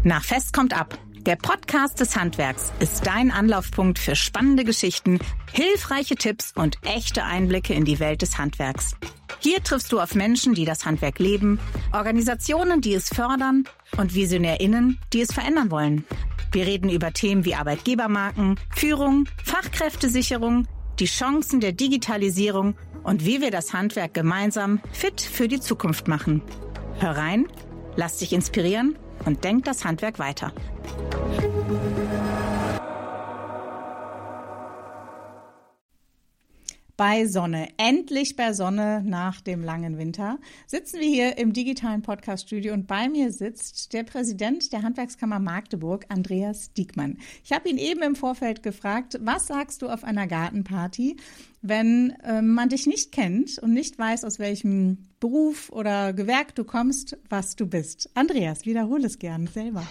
Nach Fest kommt ab. Der Podcast des Handwerks ist dein Anlaufpunkt für spannende Geschichten, hilfreiche Tipps und echte Einblicke in die Welt des Handwerks. Hier triffst du auf Menschen, die das Handwerk leben, Organisationen, die es fördern und VisionärInnen, die es verändern wollen. Wir reden über Themen wie Arbeitgebermarken, Führung, Fachkräftesicherung, die Chancen der Digitalisierung und wie wir das Handwerk gemeinsam fit für die Zukunft machen. Hör rein, lass dich inspirieren und denk das Handwerk weiter. Bei Sonne, endlich bei Sonne nach dem langen Winter, sitzen wir hier im digitalen Podcast-Studio und bei mir sitzt der Präsident der Handwerkskammer Magdeburg, Andreas Diekmann. Ich habe ihn eben im Vorfeld gefragt, was sagst du auf einer Gartenparty, wenn man dich nicht kennt und nicht weiß, aus welchem Beruf oder Gewerk du kommst, was du bist? Andreas, wiederhole es gern selber.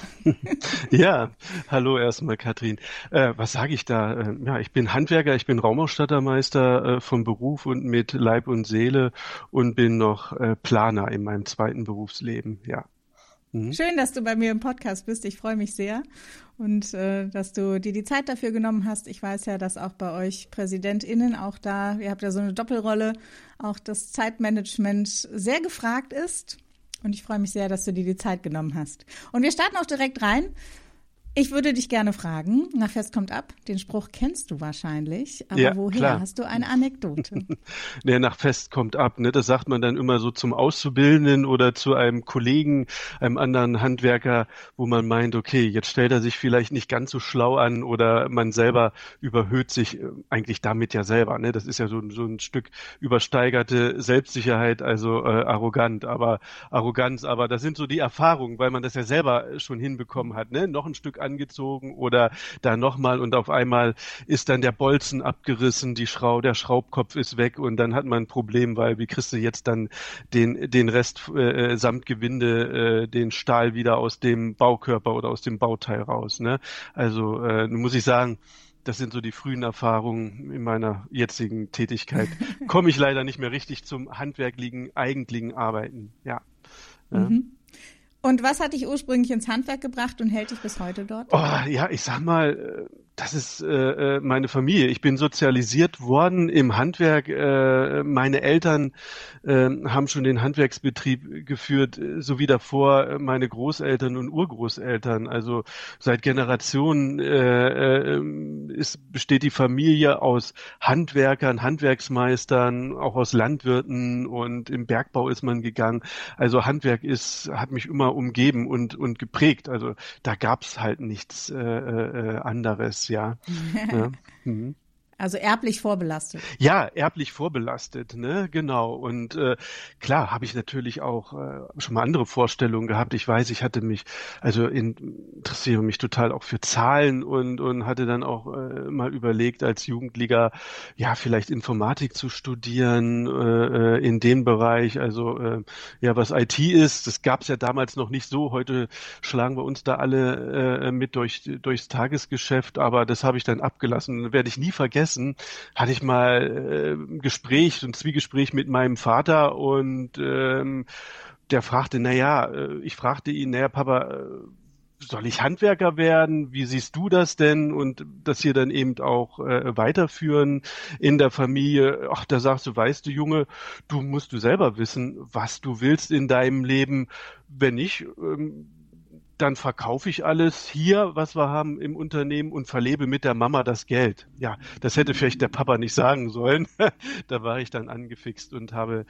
Ja, hallo erstmal, Katrin. Was sage ich da? Ja, ich bin Handwerker, ich bin Raumausstattermeister vom Beruf und mit Leib und Seele und bin noch Planer in meinem zweiten Berufsleben, ja. Schön, dass du bei mir im Podcast bist. Ich freue mich sehr und dass du dir die Zeit dafür genommen hast. Ich weiß ja, dass auch bei euch PräsidentInnen auch da, ihr habt ja so eine Doppelrolle, auch das Zeitmanagement sehr gefragt ist. Und ich freue mich sehr, dass du dir die Zeit genommen hast. Und wir starten auch direkt rein. Ich würde dich gerne fragen, nach Fest kommt ab, den Spruch kennst du wahrscheinlich, aber ja, woher? Klar. Hast du eine Anekdote? Ja, nach Fest kommt ab, ne? Das sagt man dann immer so zum Auszubildenden oder zu einem Kollegen, einem anderen Handwerker, wo man meint, okay, jetzt stellt er sich vielleicht nicht ganz so schlau an oder man selber überhöht sich eigentlich damit ja selber, ne? Das ist ja so ein Stück übersteigerte Selbstsicherheit, also Arroganz, aber das sind so die Erfahrungen, weil man das ja selber schon hinbekommen hat, ne? Noch ein Stück angezogen oder da nochmal und auf einmal ist dann der Bolzen abgerissen, der Schraubkopf ist weg und dann hat man ein Problem, weil wie kriegst du jetzt dann den Rest samt Gewinde, den Stahl wieder aus dem Baukörper oder aus dem Bauteil raus, ne? Also muss ich sagen, das sind so die frühen Erfahrungen in meiner jetzigen Tätigkeit. Komme ich leider nicht mehr richtig zum eigentlichen Arbeiten, ja. Mhm. Und was hat dich ursprünglich ins Handwerk gebracht und hält dich bis heute dort? Oh, ja, ich sag mal, das ist meine Familie. Ich bin sozialisiert worden im Handwerk. Meine Eltern haben schon den Handwerksbetrieb geführt, so wie davor meine Großeltern und Urgroßeltern. Also seit Generationen besteht die Familie aus Handwerkern, Handwerksmeistern, auch aus Landwirten und im Bergbau ist man gegangen. Also Handwerk hat mich immer umgeben und geprägt. Also da gab's halt nichts anderes. Ja. Ja. Mhm. Also erblich vorbelastet. Ja, erblich vorbelastet, ne, genau. Und klar habe ich natürlich auch schon mal andere Vorstellungen gehabt. Ich weiß, ich hatte interessiere mich total auch für Zahlen und hatte dann auch mal überlegt, als Jugendlicher, ja, vielleicht Informatik zu studieren in dem Bereich. Also ja, was IT ist, das gab es ja damals noch nicht so. Heute schlagen wir uns da alle mit durchs Tagesgeschäft, aber das habe ich dann abgelassen. Das werde ich nie vergessen. Hatte ich mal ein Zwiegespräch mit meinem Vater und der fragte, ich fragte ihn, Papa, soll ich Handwerker werden? Wie siehst du das denn? Und das hier dann eben auch weiterführen in der Familie. Ach, da sagst du, weißt du, Junge, musst du selber wissen, was du willst in deinem Leben. Wenn nicht, dann verkaufe ich alles hier, was wir haben im Unternehmen und verlebe mit der Mama das Geld. Ja, das hätte vielleicht der Papa nicht sagen sollen. Da war ich dann angefixt und habe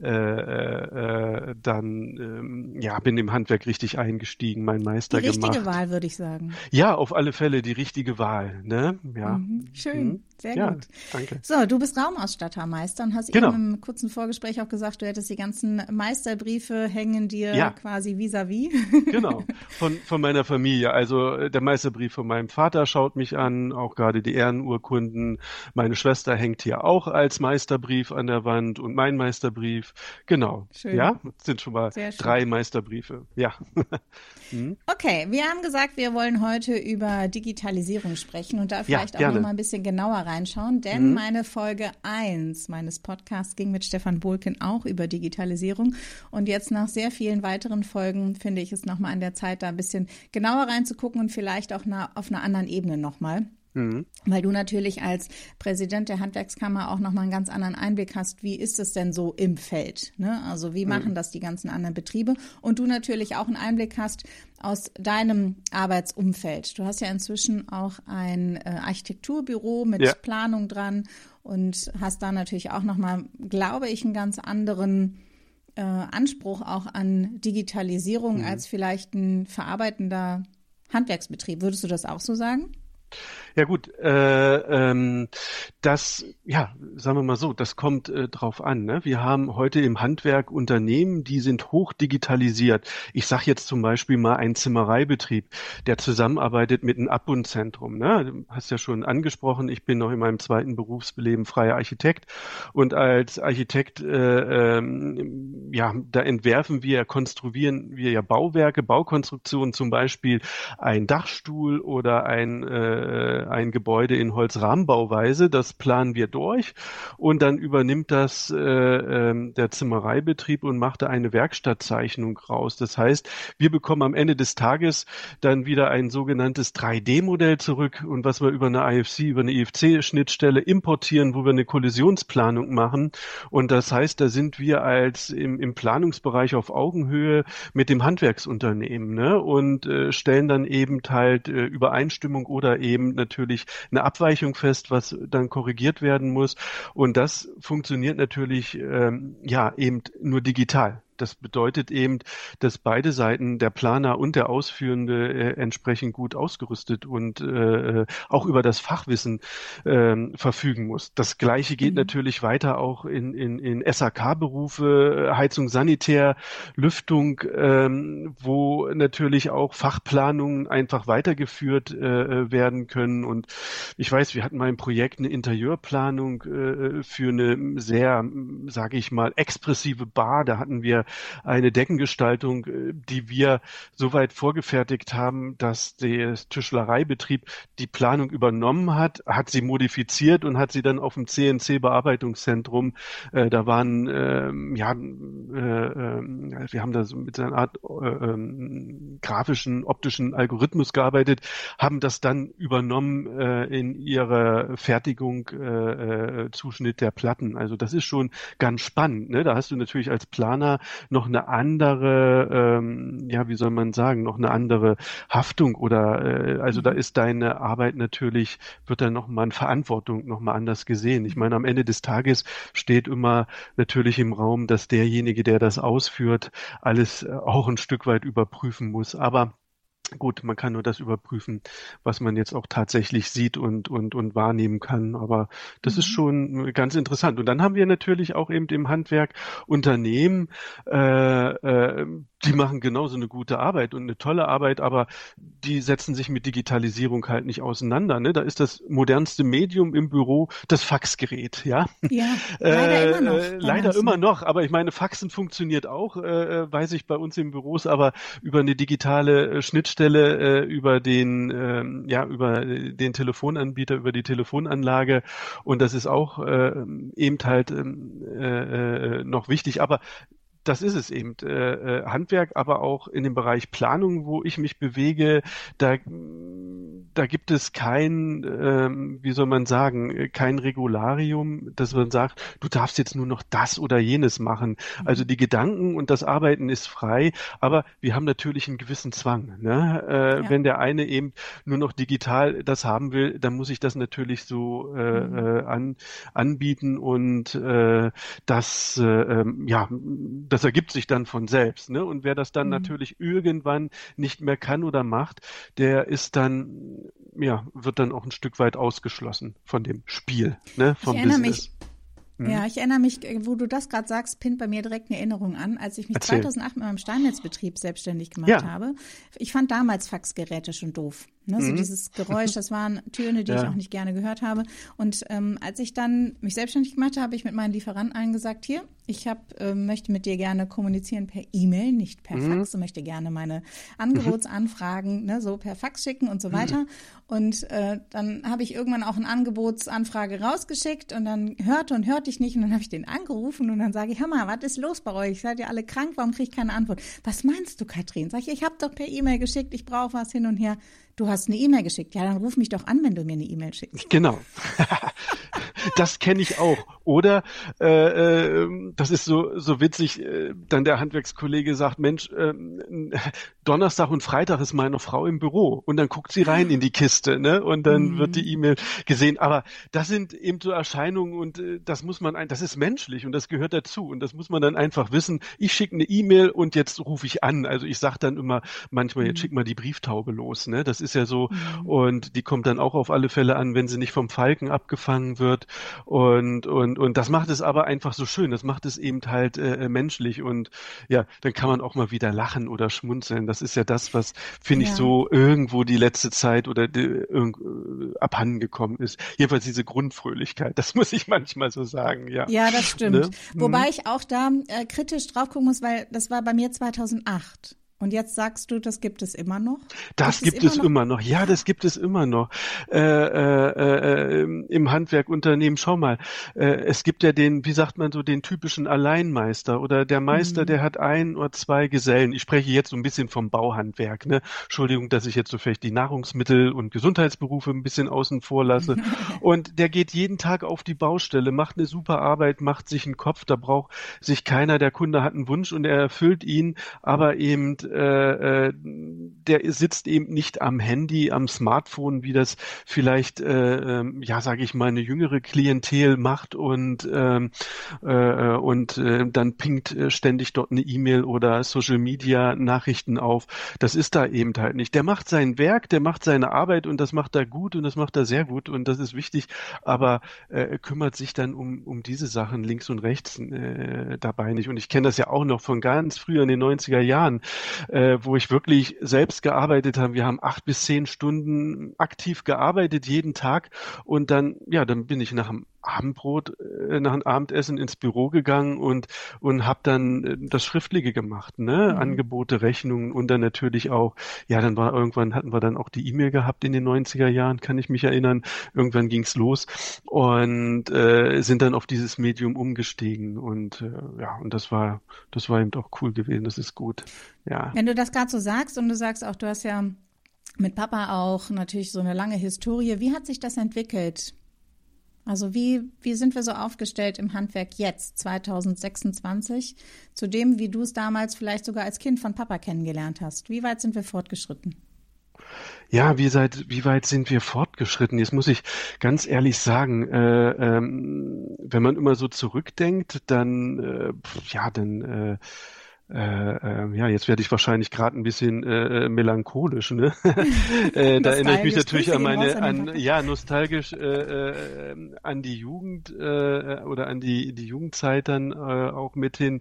bin im Handwerk richtig eingestiegen, meinen Meister gemacht. Die richtige Wahl, würde ich sagen. Ja, auf alle Fälle die richtige Wahl. Ne? Ja. Schön, sehr gut. Danke. So, du bist Raumausstattermeister und hast eben im kurzen Vorgespräch auch gesagt, du hättest die ganzen Meisterbriefe hängen dir quasi vis-à-vis. Genau. Von meiner Familie. Also der Meisterbrief von meinem Vater schaut mich an, auch gerade die Ehrenurkunden. Meine Schwester hängt hier auch als Meisterbrief an der Wand und mein Meisterbrief. Genau. Schön. Ja, das sind schon mal 3 Meisterbriefe. Ja. Okay, wir haben gesagt, wir wollen heute über Digitalisierung sprechen und da vielleicht auch noch mal ein bisschen genauer reinschauen, denn meine Folge 1 meines Podcasts ging mit Stefan Bohlken auch über Digitalisierung und jetzt nach sehr vielen weiteren Folgen finde ich es nochmal an der Zeit, da ein bisschen genauer reinzugucken und vielleicht auch auf einer anderen Ebene nochmal. Weil du natürlich als Präsident der Handwerkskammer auch nochmal einen ganz anderen Einblick hast, wie ist es denn so im Feld, ne? Also wie machen das die ganzen anderen Betriebe? Und du natürlich auch einen Einblick hast aus deinem Arbeitsumfeld. Du hast ja inzwischen auch ein Architekturbüro mit Planung dran und hast da natürlich auch nochmal, glaube ich, einen ganz anderen Anspruch auch an Digitalisierung als vielleicht ein verarbeitender Handwerksbetrieb. Würdest du das auch so sagen? Ja gut, sagen wir mal so, das kommt drauf an. Ne? Wir haben heute im Handwerk Unternehmen, die sind hoch digitalisiert. Ich sage jetzt zum Beispiel mal einen Zimmereibetrieb, der zusammenarbeitet mit einem Abbundzentrum. Ne? Du hast ja schon angesprochen, ich bin noch in meinem zweiten Berufsleben freier Architekt und als Architekt, da konstruieren wir ja Bauwerke, Baukonstruktionen, zum Beispiel ein Dachstuhl oder ein Gebäude in Holzrahmenbauweise, das planen wir durch und dann übernimmt das der Zimmereibetrieb und macht da eine Werkstattzeichnung raus. Das heißt, wir bekommen am Ende des Tages dann wieder ein sogenanntes 3D-Modell zurück und was wir über eine IFC-Schnittstelle importieren, wo wir eine Kollisionsplanung machen und das heißt, da sind wir als im Planungsbereich auf Augenhöhe mit dem Handwerksunternehmen, ne? Und stellen dann eben halt Übereinstimmung oder eben natürlich eine Abweichung fest, was dann korrigiert werden muss. Und das funktioniert natürlich eben nur digital. Das bedeutet eben, dass beide Seiten, der Planer und der Ausführende, entsprechend gut ausgerüstet und auch über das Fachwissen verfügen muss. Das Gleiche geht natürlich weiter auch in SAK-Berufe, Heizung, Sanitär, Lüftung, wo natürlich auch Fachplanungen einfach weitergeführt werden können. Und ich weiß, wir hatten mal im Projekt eine Interieurplanung für eine sehr, sage ich mal, expressive Bar. Da hatten wir eine Deckengestaltung, die wir soweit vorgefertigt haben, dass der Tischlereibetrieb die Planung übernommen hat sie modifiziert und hat sie dann auf dem CNC-Bearbeitungszentrum, da waren, wir haben da so mit einer Art grafischen, optischen Algorithmus gearbeitet, haben das dann übernommen in ihrer Fertigung, Zuschnitt der Platten. Also das ist schon ganz spannend, ne? Da hast du natürlich als Planer noch eine andere, noch eine andere Haftung oder also da ist deine Arbeit natürlich, wird dann nochmal in Verantwortung nochmal anders gesehen. Ich meine, am Ende des Tages steht immer natürlich im Raum, dass derjenige, der das ausführt, alles auch ein Stück weit überprüfen muss. Aber gut, man kann nur das überprüfen, was man jetzt auch tatsächlich sieht und wahrnehmen kann. Aber das ist schon ganz interessant. Und dann haben wir natürlich auch eben im Handwerk Unternehmen, die machen genauso eine gute Arbeit und eine tolle Arbeit, aber die setzen sich mit Digitalisierung halt nicht auseinander. Ne? Da ist das modernste Medium im Büro das Faxgerät. Ja, leider immer noch. Leider immer noch. Aber ich meine, Faxen funktioniert auch, weiß ich bei uns in Büros, aber über eine digitale Schnittstelle, über den Telefonanbieter, über die Telefonanlage. Und das ist auch eben halt noch wichtig. Aber das ist es eben. Handwerk, aber auch in dem Bereich Planung, wo ich mich bewege, da gibt es kein Regularium, dass man sagt, du darfst jetzt nur noch das oder jenes machen. Also die Gedanken und das Arbeiten ist frei, aber wir haben natürlich einen gewissen Zwang. Ne? Wenn der eine eben nur noch digital das haben will, dann muss ich das natürlich so anbieten und das ergibt sich dann von selbst. Ne? Und wer das dann natürlich irgendwann nicht mehr kann oder macht, der ist dann, wird dann auch ein Stück weit ausgeschlossen von dem Spiel, ne? Vom Business. Ja, ich erinnere mich, wo du das gerade sagst, pinnt bei mir direkt eine Erinnerung an, als ich mich 2008 mit meinem Steinmetzbetrieb selbstständig gemacht habe. Ich fand damals Faxgeräte schon doof. Ne, so dieses Geräusch, das waren Töne, die ich auch nicht gerne gehört habe. Und als ich dann mich selbstständig gemacht habe, habe ich mit meinen Lieferanten allen gesagt, hier, ich möchte mit dir gerne kommunizieren per E-Mail, nicht per Fax. Ich möchte gerne meine Angebotsanfragen so per Fax schicken und so weiter. Und dann habe ich irgendwann auch eine Angebotsanfrage rausgeschickt und dann hörte ich nicht. Und dann habe ich den angerufen und dann sage ich, hör mal, was ist los bei euch? Seid ihr alle krank? Warum kriege ich keine Antwort? Was meinst du, Katrin? Sag ich habe doch per E-Mail geschickt, ich brauche was hin und her. Du hast eine E-Mail geschickt. Ja, dann ruf mich doch an, wenn du mir eine E-Mail schickst. Genau. Das kenne ich auch. Oder das ist so witzig, dann der Handwerkskollege sagt, Mensch, Donnerstag und Freitag ist meine Frau im Büro. Und dann guckt sie rein in die Kiste, ne? Und dann wird die E-Mail gesehen. Aber das sind eben so Erscheinungen und das ist menschlich und das gehört dazu. Und das muss man dann einfach wissen. Ich schicke eine E-Mail und jetzt rufe ich an. Also ich sage dann immer manchmal, jetzt schick mal die Brieftaube los, ne? Das ist ja so. Und die kommt dann auch auf alle Fälle an, wenn sie nicht vom Falken abgefangen wird. Und das macht es aber einfach so schön. Das macht es eben halt menschlich. Und ja, dann kann man auch mal wieder lachen oder schmunzeln. Das ist ja das, was, finde ich, so irgendwo die letzte Zeit oder abhanden gekommen ist. Jedenfalls diese Grundfröhlichkeit. Das muss ich manchmal so sagen, ja. Ja, das stimmt. Ne? Wobei ich auch da kritisch drauf gucken muss, weil das war bei mir 2008. Und jetzt sagst du, das gibt es immer noch? Das gibt es immer noch. Ja, das gibt es immer noch. Im Handwerkunternehmen, schau mal, es gibt ja den typischen Alleinmeister oder der Meister, der hat 1 oder 2 Gesellen. Ich spreche jetzt so ein bisschen vom Bauhandwerk, ne? Entschuldigung, dass ich jetzt so vielleicht die Nahrungsmittel- und Gesundheitsberufe ein bisschen außen vor lasse. Und der geht jeden Tag auf die Baustelle, macht eine super Arbeit, macht sich einen Kopf, da braucht sich keiner, der Kunde hat einen Wunsch und er erfüllt ihn, aber eben der sitzt eben nicht am Handy, am Smartphone, wie das vielleicht, sage ich mal, eine jüngere Klientel macht und dann pinkt ständig dort eine E-Mail oder Social-Media-Nachrichten auf. Das ist da eben halt nicht. Der macht sein Werk, der macht seine Arbeit und das macht er gut und das macht er sehr gut und das ist wichtig, aber kümmert sich dann um diese Sachen links und rechts dabei nicht. Und ich kenne das ja auch noch von ganz früher in den 90er Jahren, wo ich wirklich selbst gearbeitet habe. Wir haben 8 bis 10 Stunden aktiv gearbeitet jeden Tag und dann bin ich nach dem Abendbrot, nach dem Abendessen ins Büro gegangen und habe dann das Schriftliche gemacht, ne? Angebote, Rechnungen und dann natürlich auch, irgendwann hatten wir dann auch die E-Mail gehabt in den 90er Jahren, kann ich mich erinnern. Irgendwann ging's los und sind dann auf dieses Medium umgestiegen und und das war eben auch cool gewesen, das ist gut. Ja. Wenn du das gerade so sagst und du sagst auch, du hast ja mit Papa auch natürlich so eine lange Historie, wie hat sich das entwickelt? Also wie sind wir so aufgestellt im Handwerk jetzt, 2026, zu dem, wie du es damals vielleicht sogar als Kind von Papa kennengelernt hast? Wie weit sind wir fortgeschritten? Ja, wie weit sind wir fortgeschritten? Jetzt muss ich ganz ehrlich sagen, wenn man immer so zurückdenkt, dann jetzt werde ich wahrscheinlich gerade ein bisschen melancholisch, ne? Da erinnere ich mich natürlich nostalgisch an die Jugend oder an die Jugendzeit dann auch mit hin.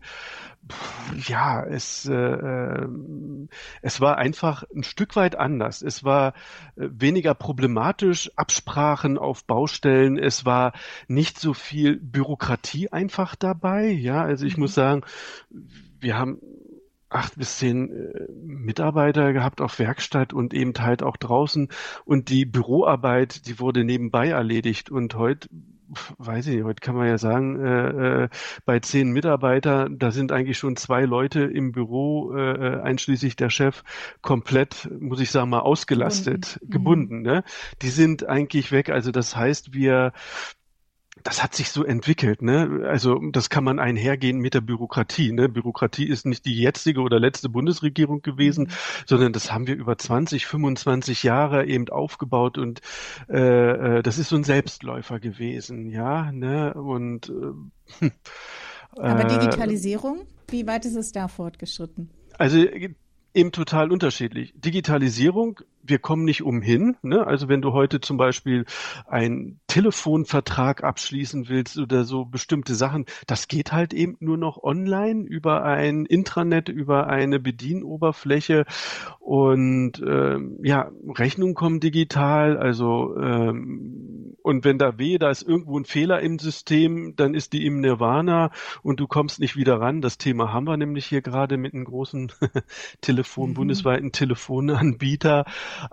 Es war einfach ein Stück weit anders. Es war weniger problematisch, Absprachen auf Baustellen. Es war nicht so viel Bürokratie einfach dabei. Ja, also ich muss sagen, wir haben 8 bis 10 Mitarbeiter gehabt auf Werkstatt und eben halt auch draußen und die Büroarbeit, die wurde nebenbei erledigt und heute kann man ja sagen, bei 10 Mitarbeitern, da sind eigentlich schon 2 Leute im Büro, einschließlich der Chef, komplett, muss ich sagen, mal ausgelastet, gebunden. Ne? Die sind eigentlich weg. Also das heißt, das hat sich so entwickelt, ne? Also das kann man einhergehen mit der Bürokratie, ne? Bürokratie ist nicht die jetzige oder letzte Bundesregierung gewesen, sondern das haben wir über 20, 25 Jahre eben aufgebaut und das ist so ein Selbstläufer gewesen, ja, ne? Und aber Digitalisierung, wie weit ist es da fortgeschritten? Also eben total unterschiedlich. Digitalisierung wir kommen nicht umhin, ne? Also wenn du heute zum Beispiel einen Telefonvertrag abschließen willst oder so bestimmte Sachen, das geht halt eben nur noch online über ein Intranet, über eine Bedienoberfläche und Rechnungen kommen digital, also und wenn da ist irgendwo ein Fehler im System, dann ist die im Nirvana und du kommst nicht wieder ran. Das Thema haben wir nämlich hier gerade mit einem großen bundesweiten Telefonanbieter.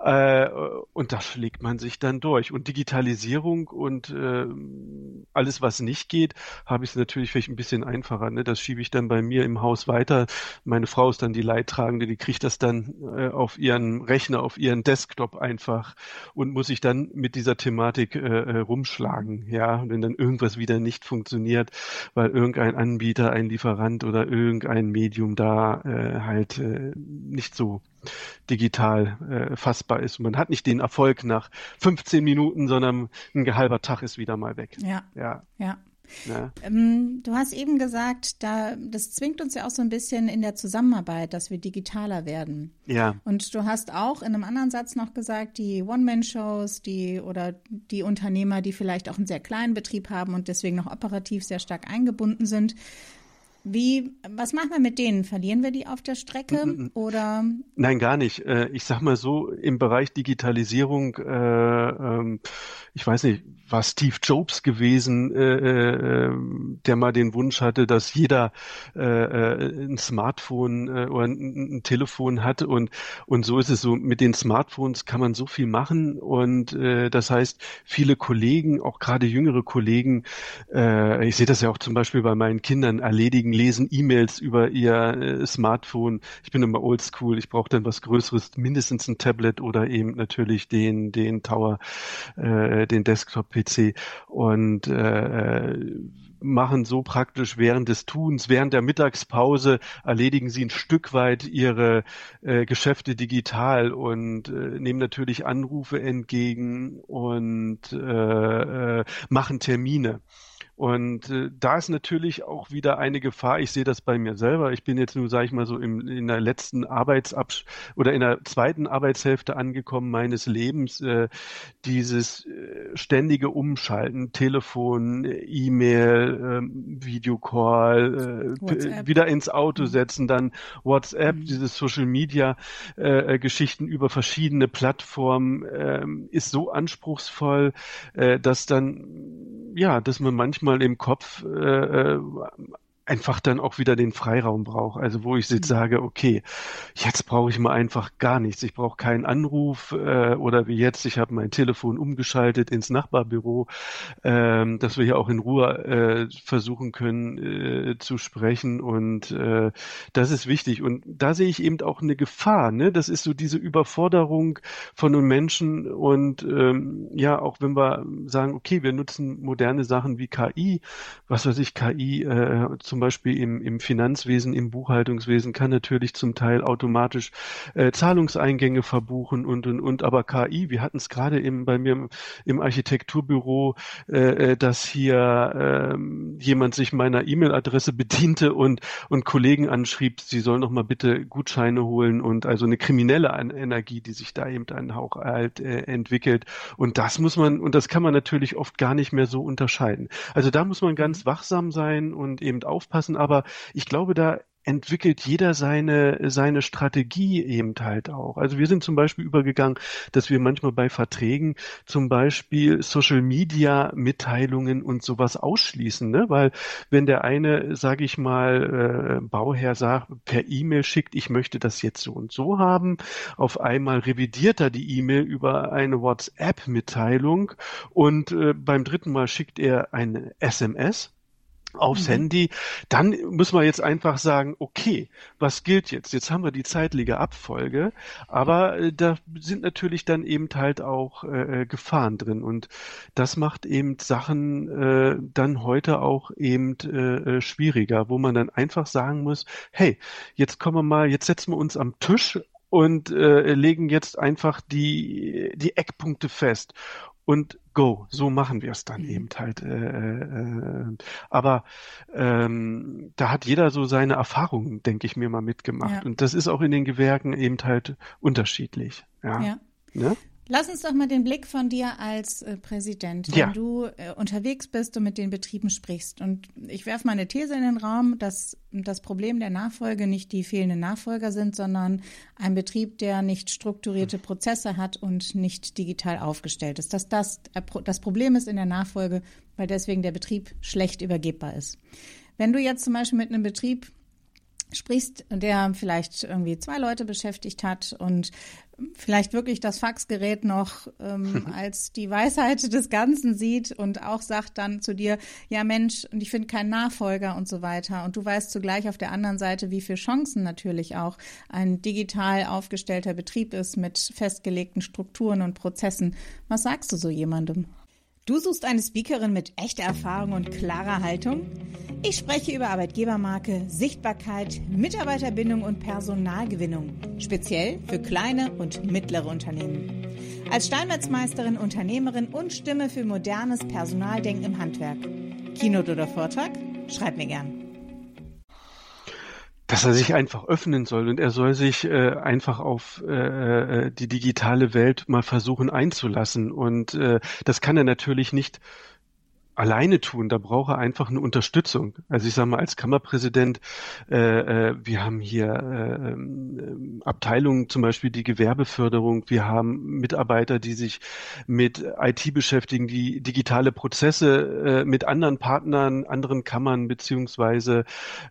Und da schlägt man sich dann durch. Und Digitalisierung und alles, was nicht geht, habe ich es natürlich vielleicht ein bisschen einfacher. Ne? Das schiebe ich dann bei mir im Haus weiter. Meine Frau ist dann die Leidtragende, die kriegt das dann auf ihren Rechner, auf ihren Desktop einfach und muss sich dann mit dieser Thematik rumschlagen. Ja, wenn dann irgendwas wieder nicht funktioniert, weil irgendein Anbieter, ein Lieferant oder irgendein Medium da nicht so digital fassbar ist. Und man hat nicht den Erfolg nach 15 Minuten, sondern ein halber Tag ist wieder mal weg. Ja. Ja. Ja. Du hast eben gesagt, das zwingt uns ja auch so ein bisschen in der Zusammenarbeit, dass wir digitaler werden. Ja. Und du hast auch in einem anderen Satz noch gesagt, die One-Man-Shows, die Unternehmer, die vielleicht auch einen sehr kleinen Betrieb haben und deswegen noch operativ sehr stark eingebunden sind. Was machen wir mit denen? Verlieren wir die auf der Strecke oder? Nein, gar nicht. Ich sag mal so, im Bereich Digitalisierung, ich weiß nicht, war Steve Jobs gewesen, der mal den Wunsch hatte, dass jeder ein Smartphone oder ein Telefon hat und so ist es so. Mit den Smartphones kann man so viel machen und das heißt, viele Kollegen, auch gerade jüngere Kollegen, ich sehe das ja auch zum Beispiel bei meinen Kindern, lesen E-Mails über ihr Smartphone. Ich bin immer oldschool, ich brauche dann was Größeres, mindestens ein Tablet oder eben natürlich den Tower, den Desktop-PC und machen so praktisch während des Tuns, während der Mittagspause erledigen sie ein Stück weit ihre Geschäfte digital und nehmen natürlich Anrufe entgegen und machen Termine. Und da ist natürlich auch wieder eine Gefahr. Ich sehe das bei mir selber. Ich bin jetzt nur, sage ich mal so, in der letzten oder in der zweiten Arbeitshälfte angekommen meines Lebens. Dieses ständige Umschalten, Telefon, E-Mail, Videocall, wieder ins Auto setzen, dann WhatsApp, diese Social Media Geschichten über verschiedene Plattformen ist so anspruchsvoll, dass man manchmal im Kopf einfach dann auch wieder den Freiraum brauche. Also wo ich jetzt sage, okay, jetzt brauche ich mal einfach gar nichts. Ich brauche keinen Anruf oder wie jetzt, ich habe mein Telefon umgeschaltet ins Nachbarbüro, dass wir hier auch in Ruhe versuchen können zu sprechen und das ist wichtig. Und da sehe ich eben auch eine Gefahr. Ne? Das ist so diese Überforderung von den Menschen und auch wenn wir sagen, okay, wir nutzen moderne Sachen wie KI, was weiß ich, KI zum Beispiel im Finanzwesen, im Buchhaltungswesen kann natürlich zum Teil automatisch Zahlungseingänge verbuchen und aber KI, wir hatten es gerade bei mir im Architekturbüro, dass hier jemand sich meiner E-Mail-Adresse bediente und Kollegen anschrieb, sie sollen doch mal bitte Gutscheine holen und also eine kriminelle Energie, die sich da eben ein Hauch entwickelt und das kann man natürlich oft gar nicht mehr so unterscheiden. Also da muss man ganz wachsam sein und eben aufpassen, aber ich glaube, da entwickelt jeder seine Strategie eben halt auch. Also wir sind zum Beispiel übergegangen, dass wir manchmal bei Verträgen zum Beispiel Social Media Mitteilungen und sowas ausschließen, ne? Weil wenn der eine, sage ich mal, Bauherr sagt, per E-Mail schickt, ich möchte das jetzt so und so haben, auf einmal revidiert er die E-Mail über eine WhatsApp-Mitteilung und beim dritten Mal schickt er eine SMS aufs Handy, dann müssen wir jetzt einfach sagen, okay, was gilt jetzt? Jetzt haben wir die zeitliche Abfolge, aber da sind natürlich dann eben halt auch Gefahren drin und das macht eben Sachen dann heute auch eben schwieriger, wo man dann einfach sagen muss, hey, jetzt setzen wir uns am Tisch und legen jetzt einfach die Eckpunkte fest. Und go, so machen wir es dann eben halt. Aber da hat jeder so seine Erfahrungen, denke ich mir mal, mitgemacht. Ja. Und das ist auch in den Gewerken eben halt unterschiedlich. Ja. Ne? Lass uns doch mal den Blick von dir als Präsident, wenn du unterwegs bist und mit den Betrieben sprichst. Und ich werfe mal eine These in den Raum, dass das Problem der Nachfolge nicht die fehlenden Nachfolger sind, sondern ein Betrieb, der nicht strukturierte Prozesse hat und nicht digital aufgestellt ist. Dass das Problem ist in der Nachfolge, weil deswegen der Betrieb schlecht übergebbar ist. Wenn du jetzt zum Beispiel mit einem Betrieb sprichst, der vielleicht irgendwie 2 Leute beschäftigt hat und vielleicht wirklich das Faxgerät noch als die Weisheit des Ganzen sieht und auch sagt dann zu dir, ja Mensch, und ich finde keinen Nachfolger und so weiter. Und du weißt zugleich auf der anderen Seite, wie viele Chancen natürlich auch ein digital aufgestellter Betrieb ist mit festgelegten Strukturen und Prozessen. Was sagst du so jemandem? Du suchst eine Speakerin mit echter Erfahrung und klarer Haltung? Ich spreche über Arbeitgebermarke, Sichtbarkeit, Mitarbeiterbindung und Personalgewinnung, speziell für kleine und mittlere Unternehmen. Als Steinmetzmeisterin, Unternehmerin und Stimme für modernes Personaldenken im Handwerk. Keynote oder Vortrag? Schreib mir gern. Dass er sich einfach öffnen soll und er soll sich einfach auf die digitale Welt mal versuchen einzulassen. Und das kann er natürlich nicht alleine tun, da braucht er einfach eine Unterstützung. Also ich sage mal, als Kammerpräsident, wir haben hier Abteilungen, zum Beispiel die Gewerbeförderung, wir haben Mitarbeiter, die sich mit IT beschäftigen, die digitale Prozesse mit anderen Partnern, anderen Kammern beziehungsweise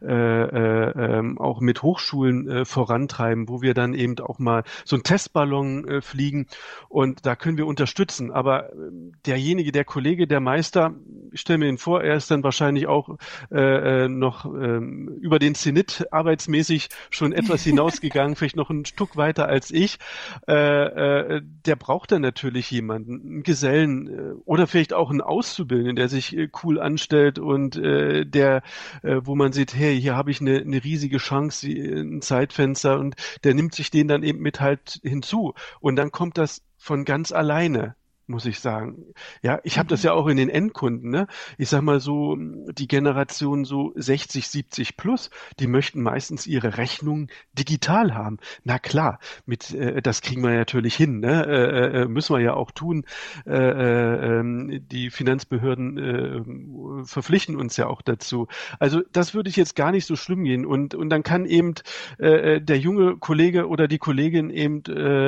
auch mit Hochschulen vorantreiben, wo wir dann eben auch mal so einen Testballon fliegen und da können wir unterstützen. Aber der Kollege, der Meister, ich stelle mir ihn vor, er ist dann wahrscheinlich auch noch über den Zenit arbeitsmäßig schon etwas hinausgegangen, vielleicht noch ein Stück weiter als ich. Der braucht dann natürlich jemanden, einen Gesellen oder vielleicht auch einen Auszubildenden, der sich cool anstellt und wo man sieht, hey, hier habe ich eine riesige Chance, ein Zeitfenster und der nimmt sich den dann eben mit halt hinzu. Und dann kommt das von ganz alleine, muss ich sagen. Ja, ich habe das ja auch in den Endkunden, ne? Ich sag mal so, die Generation so 60, 70 plus, die möchten meistens ihre Rechnung digital haben. Na klar, das kriegen wir natürlich hin, ne? Müssen wir ja auch tun. Die Finanzbehörden verpflichten uns ja auch dazu. Also das würde ich jetzt gar nicht so schlimm gehen und dann kann eben der junge Kollege oder die Kollegin eben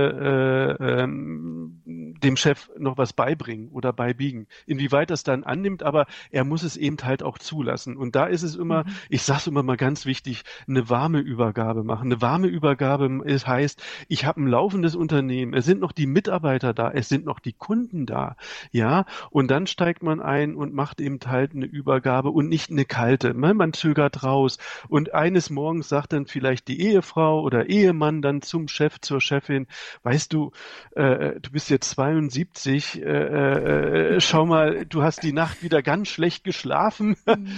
dem Chef noch was beibringen oder beibiegen. Inwieweit das dann annimmt, aber er muss es eben halt auch zulassen. Und da ist es immer, ich sage es immer mal ganz wichtig, eine warme Übergabe machen. Eine warme Übergabe heißt, ich habe ein laufendes Unternehmen, es sind noch die Mitarbeiter da, es sind noch die Kunden da, ja, und dann steigt man ein und macht eben halt eine Übergabe und nicht eine kalte. Man zögert raus und eines Morgens sagt dann vielleicht die Ehefrau oder Ehemann dann zum Chef, zur Chefin, weißt du, du bist jetzt 72, schau mal, du hast die Nacht wieder ganz schlecht geschlafen.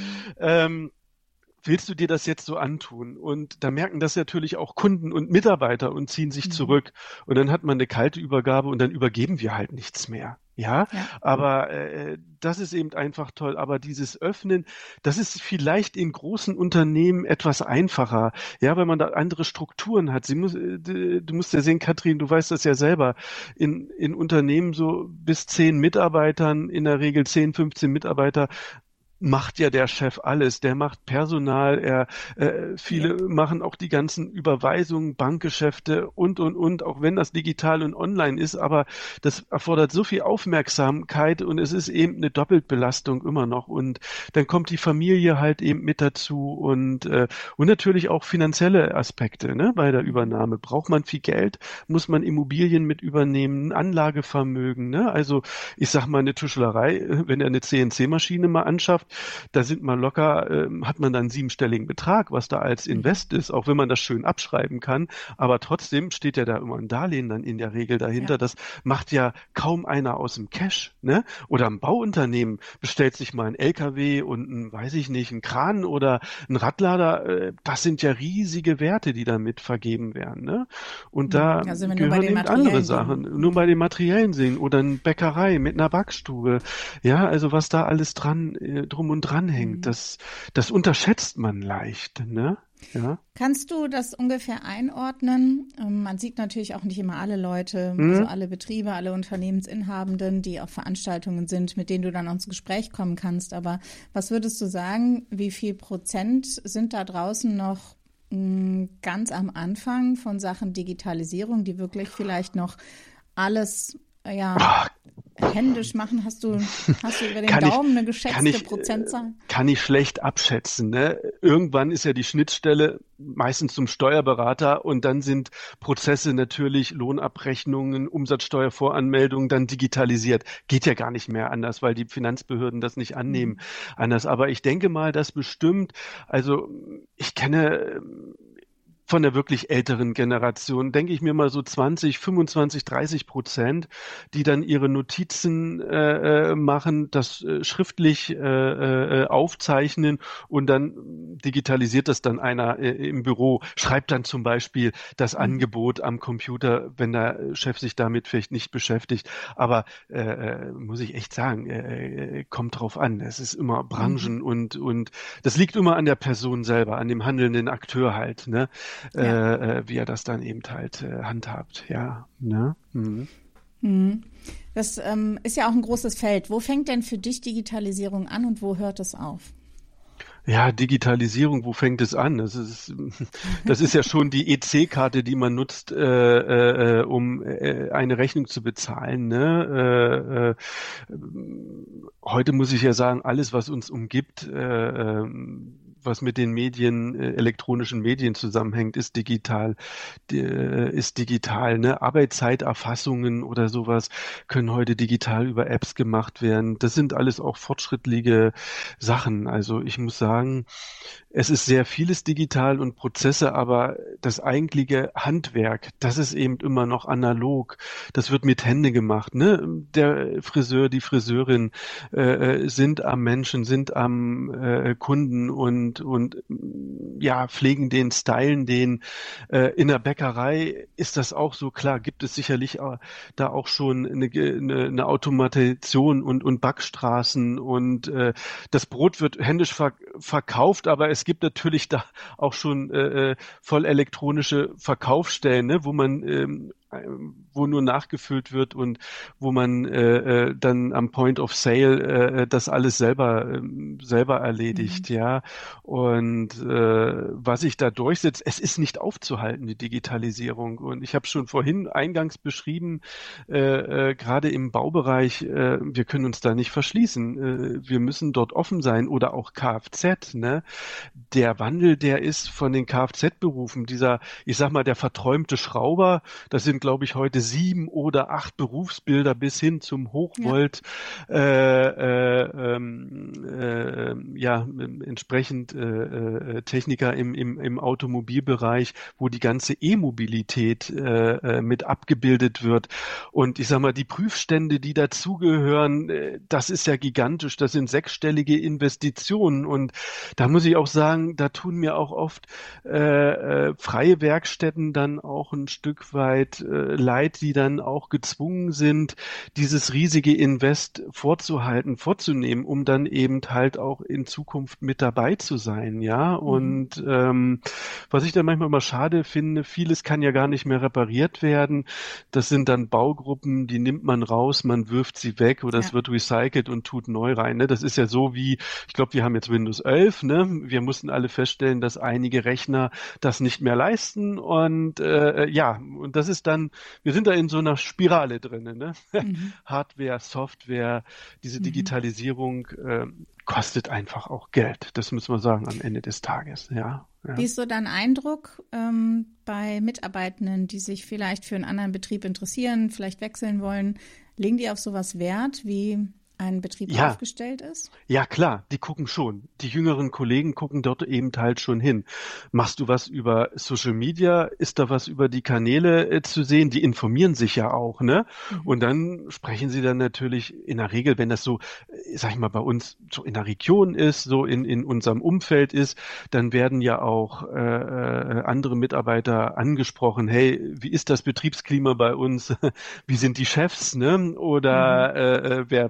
Willst du dir das jetzt so antun? Und da merken das natürlich auch Kunden und Mitarbeiter und ziehen sich zurück. Und dann hat man eine kalte Übergabe und dann übergeben wir halt nichts mehr. Ja. Aber das ist eben einfach toll. Aber dieses Öffnen, das ist vielleicht in großen Unternehmen etwas einfacher. Ja, weil man da andere Strukturen hat. Du musst ja sehen, Katrin, du weißt das ja selber. In Unternehmen so bis 10 Mitarbeitern, in der Regel 10, 15 Mitarbeiter, macht ja der Chef alles. Der macht Personal, viele machen auch die ganzen Überweisungen, Bankgeschäfte und, auch wenn das digital und online ist, aber das erfordert so viel Aufmerksamkeit und es ist eben eine Doppelbelastung immer noch und dann kommt die Familie halt eben mit dazu und natürlich auch finanzielle Aspekte, ne, bei der Übernahme. Braucht man viel Geld? Muss man Immobilien mit übernehmen? Ein Anlagevermögen, ne? Also ich sag mal eine Tischlerei, wenn er eine CNC-Maschine mal anschafft, da sind man locker, hat man dann einen 7-stelligen Betrag, was da als Invest ist, auch wenn man das schön abschreiben kann. Aber trotzdem steht ja da immer ein Darlehen dann in der Regel dahinter. Ja. Das macht ja kaum einer aus dem Cash, ne? Oder ein Bauunternehmen bestellt sich mal ein LKW und ein Kran oder ein Radlader. Das sind ja riesige Werte, die damit vergeben werden, ne? Und da gehören eben andere Sachen. Nur bei den materiellen Dingen oder eine Bäckerei mit einer Backstube. Ja, also was da alles drum und dran hängt, das unterschätzt man leicht, ne? Ja. Kannst du das ungefähr einordnen? Man sieht natürlich auch nicht immer alle Leute, also alle Betriebe, alle Unternehmensinhabenden, die auf Veranstaltungen sind, mit denen du dann ins Gespräch kommen kannst. Aber was würdest du sagen, wie viel Prozent sind da draußen noch ganz am Anfang von Sachen Digitalisierung, die wirklich vielleicht noch alles händisch machen? Hast du über den Daumen eine geschätzte Prozentzahl? Kann ich schlecht abschätzen. Ne? Irgendwann ist ja die Schnittstelle meistens zum Steuerberater und dann sind Prozesse natürlich, Lohnabrechnungen, Umsatzsteuervoranmeldungen dann digitalisiert. Geht ja gar nicht mehr anders, weil die Finanzbehörden das nicht annehmen anders. Aber ich denke mal, dass bestimmt, also ich kenne von der wirklich älteren Generation, denke ich mir mal so 20, 25, 30%, die dann ihre Notizen machen, das schriftlich aufzeichnen und dann digitalisiert das dann einer im Büro, schreibt dann zum Beispiel das Angebot am Computer, wenn der Chef sich damit vielleicht nicht beschäftigt. Aber muss ich echt sagen, kommt drauf an. Es ist immer Branchen und das liegt immer an der Person selber, an dem handelnden Akteur halt, ne? Wie er das dann eben halt handhabt, ja. Ne? Das ist ja auch ein großes Feld. Wo fängt denn für dich Digitalisierung an und wo hört es auf? Ja, Digitalisierung, wo fängt es an? Das ist ja schon die EC-Karte, die man nutzt, um eine Rechnung zu bezahlen. Ne? Heute muss ich ja sagen, alles, was uns umgibt, was mit den Medien, elektronischen Medien zusammenhängt, ist digital. Ne? Arbeitszeiterfassungen oder sowas können heute digital über Apps gemacht werden. Das sind alles auch fortschrittliche Sachen. Also ich muss sagen, es ist sehr vieles digital und Prozesse, aber das eigentliche Handwerk, das ist eben immer noch analog. Das wird mit Hände gemacht. Ne? Der Friseur, die Friseurin sind am Menschen, sind am Kunden und ja, pflegen den, stylen den. In der Bäckerei ist das auch so. Klar, gibt es sicherlich da auch schon eine Automatisation und Backstraßen und das Brot wird händisch verkauft, aber es gibt natürlich da auch schon voll elektronische Verkaufsstellen, ne, wo nur nachgefüllt wird und wo man dann am Point of Sale das alles selber erledigt, ja. Und was sich da durchsetzt, es ist nicht aufzuhalten, die Digitalisierung. Und ich habe schon vorhin eingangs beschrieben, gerade im Baubereich, wir können uns da nicht verschließen. Wir müssen dort offen sein oder auch Kfz, ne? Der Wandel, der ist von den Kfz-Berufen, ich sag mal, der verträumte Schrauber, das sind, glaube ich, heute 7 oder 8 Berufsbilder bis hin zum Hochvolt, entsprechend Techniker im Automobilbereich, wo die ganze E-Mobilität mit abgebildet wird. Und ich sag mal, die Prüfstände, die dazugehören, das ist ja gigantisch, das sind sechsstellige Investitionen. Und da muss ich auch sagen, da tun mir auch oft freie Werkstätten dann auch ein Stück weit leid, die dann auch gezwungen sind, dieses riesige Invest vorzunehmen, um dann eben halt auch in Zukunft mit dabei zu sein, ja. Und was ich dann manchmal immer schade finde, vieles kann ja gar nicht mehr repariert werden. Das sind dann Baugruppen, die nimmt man raus, man wirft sie weg oder es wird recycelt und tut neu rein. Ne? Das ist ja so wie, ich glaube, wir haben jetzt Windows 11, ne? Wir mussten alle feststellen, dass einige Rechner das nicht mehr leisten und und das ist dann, wir sind da in so einer Spirale drin, ne? Hardware, Software, diese Digitalisierung kostet einfach auch Geld. Das muss man sagen am Ende des Tages, ja. Wie ist so dein Eindruck bei Mitarbeitenden, die sich vielleicht für einen anderen Betrieb interessieren, vielleicht wechseln wollen? Legen die auf sowas Wert, wie ein Betrieb aufgestellt ist? Ja, klar, die gucken schon. Die jüngeren Kollegen gucken dort eben halt schon hin. Machst du was über Social Media? Ist da was über die Kanäle zu sehen? Die informieren sich ja auch, ne? Und dann sprechen sie dann natürlich in der Regel, wenn das so, sag ich mal, bei uns so in der Region ist, so in unserem Umfeld ist, dann werden ja auch andere Mitarbeiter angesprochen. Hey, wie ist das Betriebsklima bei uns? Wie sind die Chefs, ne? Oder wie bei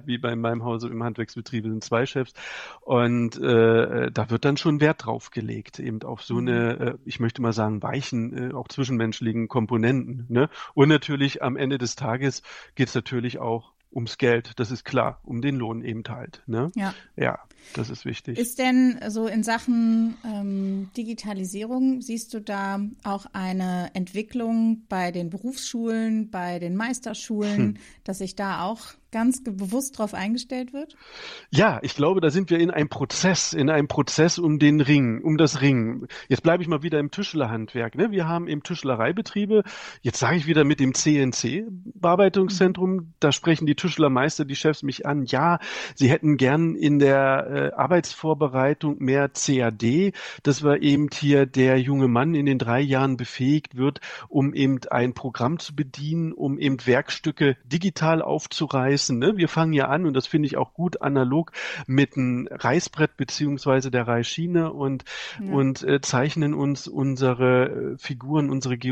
meinem Hause im Handwerksbetrieb sind 2 Chefs und da wird dann schon Wert drauf gelegt, eben auf so eine, ich möchte mal sagen, weichen, auch zwischenmenschlichen Komponenten. Ne? Und natürlich am Ende des Tages geht es natürlich auch ums Geld, das ist klar, um den Lohn eben halt. Ne? Ja, das ist wichtig. Ist denn so in Sachen Digitalisierung, siehst du da auch eine Entwicklung bei den Berufsschulen, bei den Meisterschulen, dass sich da auch ganz bewusst drauf eingestellt wird? Ja, ich glaube, da sind wir in einem Prozess um den Ring, um das Ringen. Jetzt bleibe ich mal wieder im Tischlerhandwerk. Ne? Wir haben eben Tischlereibetriebe. Jetzt sage ich wieder mit dem CNC-Bearbeitungszentrum, da sprechen die Tischlermeister, die Chefs mich an. Ja, sie hätten gern in der Arbeitsvorbereitung mehr CAD, dass wir eben hier der junge Mann in den 3 Jahren befähigt wird, um eben ein Programm zu bedienen, um eben Werkstücke digital aufzureißen. Ne? Wir fangen ja an, und das finde ich auch gut, analog mit einem Reißbrett beziehungsweise der Reißschiene und zeichnen uns unsere Figuren,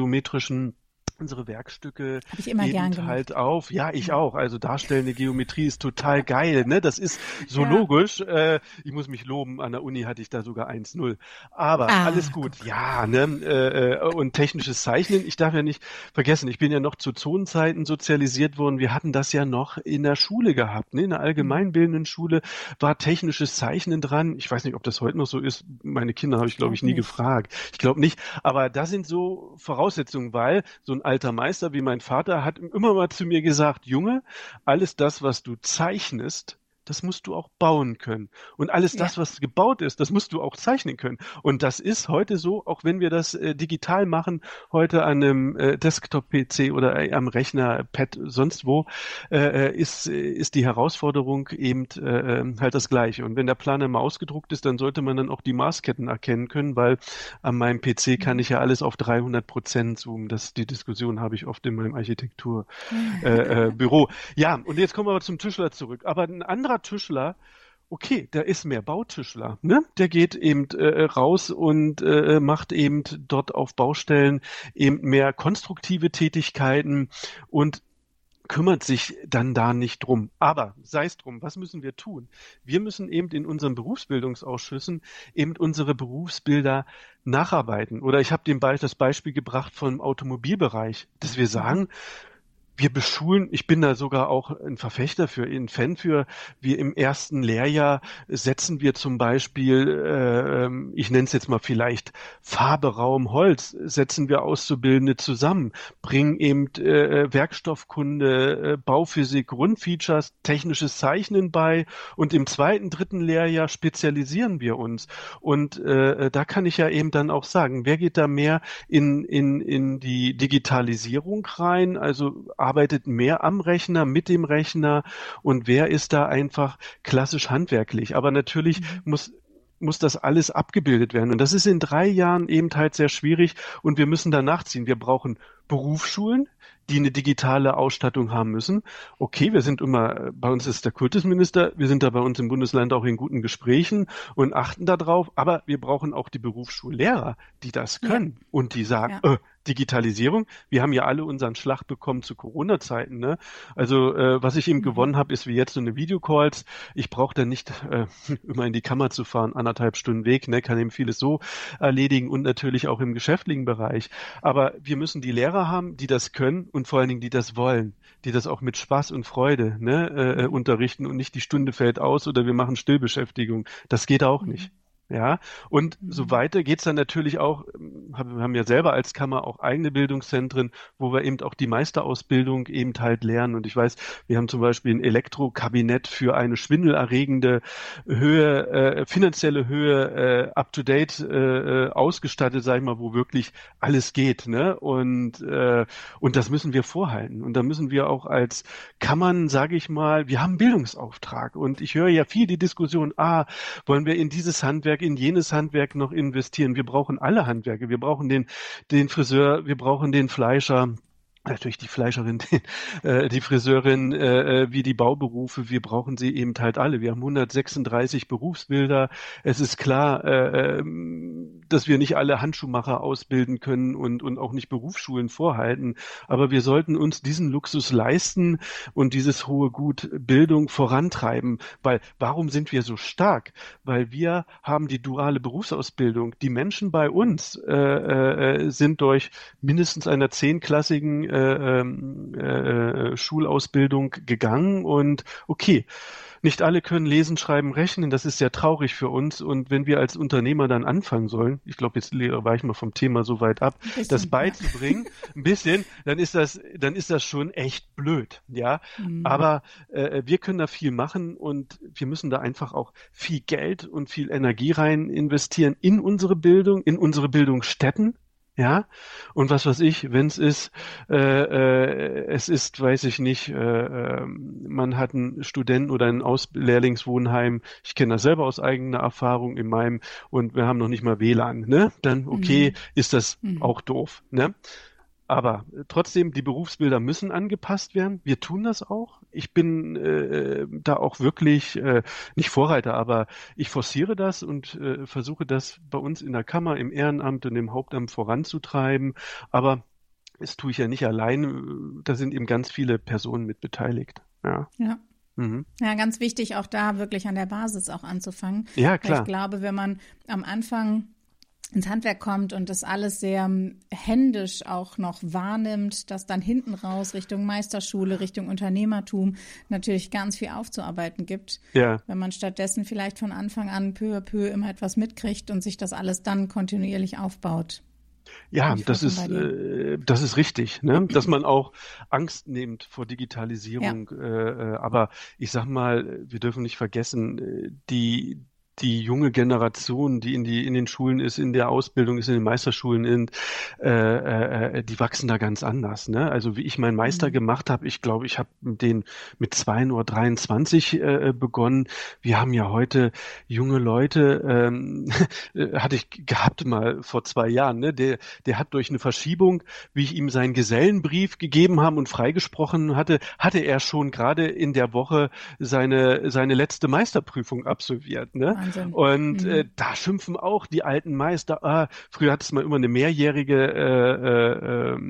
unsere Werkstücke eben halt auf. Ja, ich auch. Also darstellende Geometrie ist total geil. Ne? Das ist so logisch. Ich muss mich loben, an der Uni hatte ich da sogar 1,0. Aber alles gut. Ja, ne? Und technisches Zeichnen, ich darf ja nicht vergessen, ich bin ja noch zu Zonenzeiten sozialisiert worden. Wir hatten das ja noch in der Schule gehabt. Ne? In der allgemeinbildenden Schule war technisches Zeichnen dran. Ich weiß nicht, ob das heute noch so ist. Meine Kinder habe ich, glaube ich, nie gefragt. Ich glaube nicht. Aber das sind so Voraussetzungen, weil so ein alter Meister wie mein Vater hat immer mal zu mir gesagt, Junge, alles das, was du zeichnest, das musst du auch bauen können. Und alles das, was gebaut ist, das musst du auch zeichnen können. Und das ist heute so, auch wenn wir das digital machen, heute an einem Desktop-PC oder am Rechner, Pad, sonst wo, ist die Herausforderung eben halt das Gleiche. Und wenn der Planer mal ausgedruckt ist, dann sollte man dann auch die Maßketten erkennen können, weil an meinem PC kann ich ja alles auf 300% zoomen. Die Diskussion habe ich oft in meinem Architekturbüro. Ja, und jetzt kommen wir aber zum Tischler zurück. Aber ein anderer Tischler, okay, der ist mehr Bautischler, ne? Der geht eben raus und macht eben dort auf Baustellen eben mehr konstruktive Tätigkeiten und kümmert sich dann da nicht drum. Aber sei es drum, was müssen wir tun? Wir müssen eben in unseren Berufsbildungsausschüssen eben unsere Berufsbilder nacharbeiten. Oder ich habe das Beispiel gebracht vom Automobilbereich, dass wir sagen, wir beschulen, ich bin da sogar auch ein Verfechter ein Fan für, wir im ersten Lehrjahr setzen wir zum Beispiel, ich nenne es jetzt mal vielleicht Farbe, Raum, Holz, setzen wir Auszubildende zusammen, bringen eben Werkstoffkunde, Bauphysik, Grundfeatures, technisches Zeichnen bei und im 2., 3. Lehrjahr spezialisieren wir uns. Und da kann ich ja eben dann auch sagen, wer geht da mehr in die Digitalisierung rein, also arbeitet mehr am Rechner, mit dem Rechner und wer ist da einfach klassisch handwerklich. Aber natürlich muss das alles abgebildet werden. Und das ist in 3 Jahren eben halt sehr schwierig und wir müssen da nachziehen. Wir brauchen Berufsschulen, die eine digitale Ausstattung haben müssen. Okay, bei uns ist der Kultusminister, wir sind da bei uns im Bundesland auch in guten Gesprächen und achten darauf, aber wir brauchen auch die Berufsschullehrer, die das können und die sagen, Digitalisierung, wir haben ja alle unseren Schlag bekommen zu Corona-Zeiten. Ne? Also was ich eben gewonnen habe, ist wie jetzt so eine Videocalls. Ich brauche dann nicht immer in die Kammer zu fahren, 1,5 Stunden Weg, ne? Kann eben vieles so erledigen und natürlich auch im geschäftlichen Bereich. Aber wir müssen die Lehrer haben, die das können und vor allen Dingen, die das wollen, die das auch mit Spaß und Freude unterrichten und nicht die Stunde fällt aus oder wir machen Stillbeschäftigung. Das geht auch nicht. Ja, und so weiter geht's dann natürlich auch, wir haben ja selber als Kammer auch eigene Bildungszentren, wo wir eben auch die Meisterausbildung eben halt lernen. Und ich weiß, wir haben zum Beispiel ein Elektrokabinett für eine schwindelerregende Höhe, finanzielle Höhe, up-to-date ausgestattet, sag ich mal, wo wirklich alles geht. Ne? Und das müssen wir vorhalten. Und da müssen wir auch als Kammern, sage ich mal, wir haben einen Bildungsauftrag. Und ich höre ja viel die Diskussion, wollen wir in dieses Handwerk, in jenes Handwerk noch investieren. Wir brauchen alle Handwerke. Wir brauchen den Friseur, wir brauchen den Fleischer, natürlich die Fleischerin, die Friseurin, wie die Bauberufe, wir brauchen sie eben halt alle. Wir haben 136 Berufsbilder. Es ist klar, dass wir nicht alle Handschuhmacher ausbilden können und auch nicht Berufsschulen vorhalten. Aber wir sollten uns diesen Luxus leisten und dieses hohe Gut Bildung vorantreiben. Weil warum sind wir so stark? Weil wir haben die duale Berufsausbildung. Die Menschen bei uns sind durch mindestens einer 10-klassigen Schulausbildung gegangen und okay, nicht alle können lesen, schreiben, rechnen, das ist sehr traurig für uns und wenn wir als Unternehmer dann anfangen sollen, ich glaube, jetzt weichen wir vom Thema so weit ab, das beizubringen, ein bisschen, dann ist das schon echt blöd, ja, aber wir können da viel machen und wir müssen da einfach auch viel Geld und viel Energie rein investieren in unsere Bildung, in unsere Bildungsstätten. Ja, und was weiß ich, wenn es ist, weiß ich nicht, man hat einen Studenten oder ein Lehrlingswohnheim, ich kenne das selber aus eigener Erfahrung in meinem, und wir haben noch nicht mal WLAN, ne? Dann, okay, ist das auch doof, ne? Aber trotzdem, die Berufsbilder müssen angepasst werden. Wir tun das auch. Ich bin da auch wirklich nicht Vorreiter, aber ich forciere das und versuche das bei uns in der Kammer, im Ehrenamt und im Hauptamt voranzutreiben. Aber das tue ich ja nicht allein. Da sind eben ganz viele Personen mit beteiligt. Ja. Ja. Ja, ganz wichtig, auch da wirklich an der Basis auch anzufangen. Ja, klar. Weil ich glaube, wenn man am Anfang ins Handwerk kommt und das alles sehr händisch auch noch wahrnimmt, dass dann hinten raus Richtung Meisterschule, Richtung Unternehmertum natürlich ganz viel aufzuarbeiten gibt. Ja. Wenn man stattdessen vielleicht von Anfang an peu à peu immer etwas mitkriegt und sich das alles dann kontinuierlich aufbaut. Ja, das ist richtig, ne? Dass man auch Angst nimmt vor Digitalisierung. Ja. Aber ich sag mal, wir dürfen nicht vergessen, die junge Generation, die in den Schulen ist, in der Ausbildung ist, in den Meisterschulen sind, die wachsen da ganz anders, ne? Also wie ich meinen Meister gemacht habe, ich glaube, ich habe mit 22 begonnen. Wir haben ja heute junge Leute, hatte ich gehabt mal vor 2 Jahren, ne? Der hat durch eine Verschiebung, wie ich ihm seinen Gesellenbrief gegeben habe und freigesprochen hatte er schon gerade in der Woche seine letzte Meisterprüfung absolviert, ne? Wahnsinn. Und da schimpfen auch die alten Meister. Früher hat es mal immer eine mehrjährige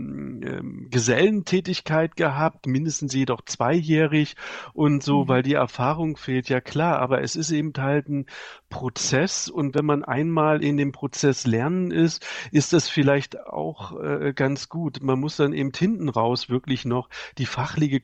Gesellentätigkeit gehabt, mindestens jedoch 2-jährig und so, weil die Erfahrung fehlt, ja klar. Aber es ist eben halt ein Prozess und wenn man einmal in dem Prozess lernen ist das vielleicht auch ganz gut. Man muss dann eben hinten raus wirklich noch die fachliche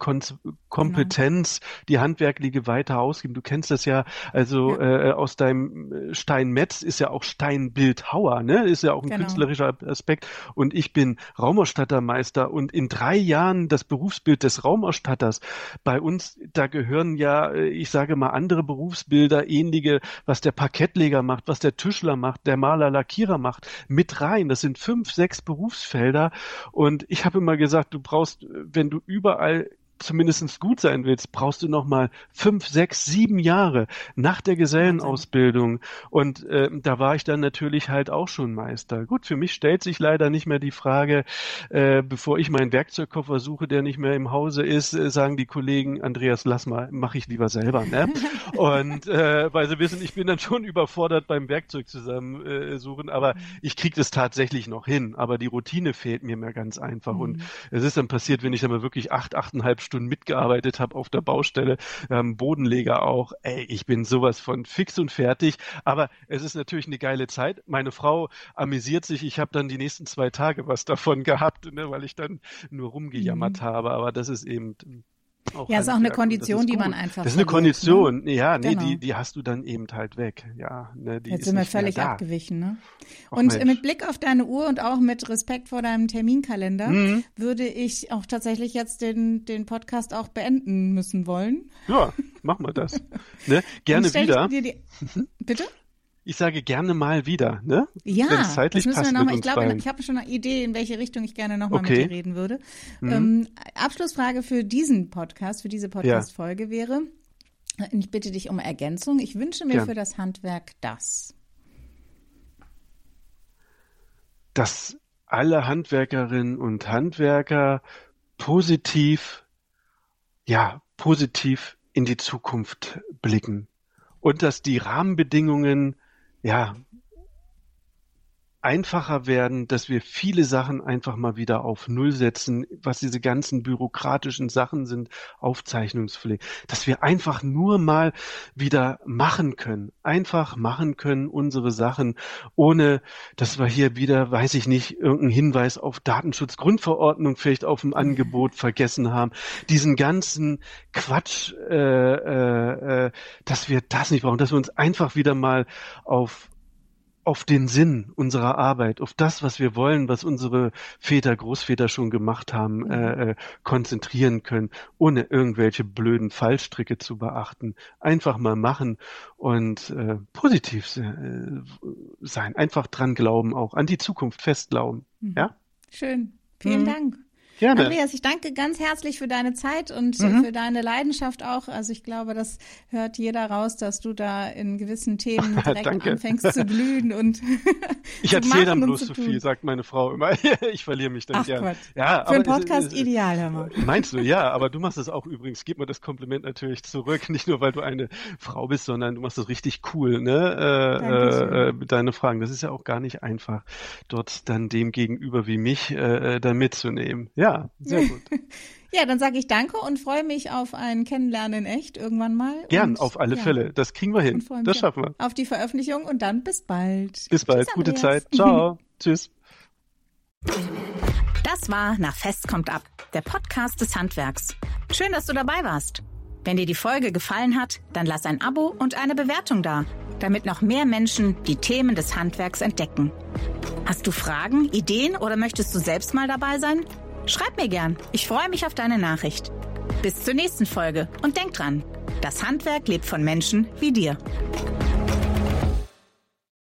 Kompetenz, die handwerkliche weiter ausgeben. Du kennst das ja, also aus deinem Steinmetz ist ja auch Steinbildhauer, ne? Ist ja auch ein künstlerischer Aspekt. Und ich bin Raumausstattermeister und in 3 Jahren das Berufsbild des Raumausstatters. Bei uns, da gehören ja, ich sage mal, andere Berufsbilder, ähnliche, was der Parkettleger macht, was der Tischler macht, der Maler, Lackierer macht, mit rein. Das sind 5, 6 Berufsfelder. Und ich habe immer gesagt, du brauchst, wenn du überall zumindest gut sein willst, brauchst du noch mal 5, 6, 7 Jahre nach der Gesellenausbildung. Und da war ich dann natürlich halt auch schon Meister. Gut, für mich stellt sich leider nicht mehr die Frage, bevor ich meinen Werkzeugkoffer suche, der nicht mehr im Hause ist, sagen die Kollegen, Andreas, lass mal, mache ich lieber selber. Ne? Und weil sie wissen, ich bin dann schon überfordert beim Werkzeug zusammensuchen, aber ich kriege das tatsächlich noch hin. Aber die Routine fehlt mir mehr ganz einfach. Und es ist dann passiert, wenn ich dann mal wirklich 8,5 Stunden mitgearbeitet habe auf der Baustelle, Bodenleger auch. Ey, ich bin sowas von fix und fertig. Aber es ist natürlich eine geile Zeit. Meine Frau amüsiert sich. Ich habe dann die nächsten 2 Tage was davon gehabt, ne, weil ich dann nur rumgejammert habe. Aber das ist eben ja, ist auch eine Kondition, die man einfach Das ist eine Kondition, ne? Ja, nee, genau. die hast du dann eben halt weg. Ja, ne, die Jetzt ist sind wir nicht völlig mehr da. abgewichen, ne? Und mit Blick auf deine Uhr und auch mit Respekt vor deinem Terminkalender würde ich auch tatsächlich jetzt den Podcast auch beenden müssen wollen. Ja, machen wir das. Ne? Gerne wieder. Bitte? Ich sage gerne mal wieder, ne? Ja, wenn's zeitlich das müssen wir passt noch mal. mit uns beiden. Ich habe schon eine Idee, in welche Richtung ich gerne nochmal mit dir reden würde. Abschlussfrage für diesen Podcast, für diese Podcast-Folge wäre, ich bitte dich um Ergänzung. Ich wünsche mir für das Handwerk dass alle Handwerkerinnen und Handwerker positiv in die Zukunft blicken und dass die Rahmenbedingungen einfacher werden, dass wir viele Sachen einfach mal wieder auf Null setzen, was diese ganzen bürokratischen Sachen sind, Aufzeichnungspflicht, dass wir einfach nur mal wieder einfach machen können unsere Sachen, ohne dass wir hier wieder, weiß ich nicht, irgendeinen Hinweis auf Datenschutzgrundverordnung vielleicht auf dem Angebot vergessen haben, diesen ganzen Quatsch, dass wir das nicht brauchen, dass wir uns einfach wieder mal auf den Sinn unserer Arbeit, auf das, was wir wollen, was unsere Väter, Großväter schon gemacht haben, konzentrieren können, ohne irgendwelche blöden Fallstricke zu beachten. Einfach mal machen und positiv sein. Einfach dran glauben, auch an die Zukunft fest glauben. Ja? Schön. Vielen Dank. Gerne. Andreas, ich danke ganz herzlich für deine Zeit und für deine Leidenschaft auch. Also ich glaube, das hört jeder raus, dass du da in gewissen Themen direkt anfängst zu glühen und ich erzähle dann bloß zu viel, sagt meine Frau immer. Ich verliere mich dann gerne. Ja, für einen Podcast ideal, hör mal. Meinst du? Ja, aber du machst es auch übrigens. Gib mir das Kompliment natürlich zurück. Nicht nur, weil du eine Frau bist, sondern du machst das richtig cool, ne? Mit deinen Fragen. Das ist ja auch gar nicht einfach, dort dann dem gegenüber wie mich da mitzunehmen. Ja, sehr gut. Ja, dann sage ich danke und freue mich auf ein Kennenlernen in echt irgendwann mal. Gern, auf alle Fälle. Das kriegen wir hin. Das schaffen wir. Auf die Veröffentlichung und dann bis bald. Bis bald. Tschüss, gute Zeit. Ciao. Tschüss. Das war Nach Fest kommt ab, der Podcast des Handwerks. Schön, dass du dabei warst. Wenn dir die Folge gefallen hat, dann lass ein Abo und eine Bewertung da, damit noch mehr Menschen die Themen des Handwerks entdecken. Hast du Fragen, Ideen oder möchtest du selbst mal dabei sein? Schreib mir gern. Ich freue mich auf deine Nachricht. Bis zur nächsten Folge und denk dran, das Handwerk lebt von Menschen wie dir.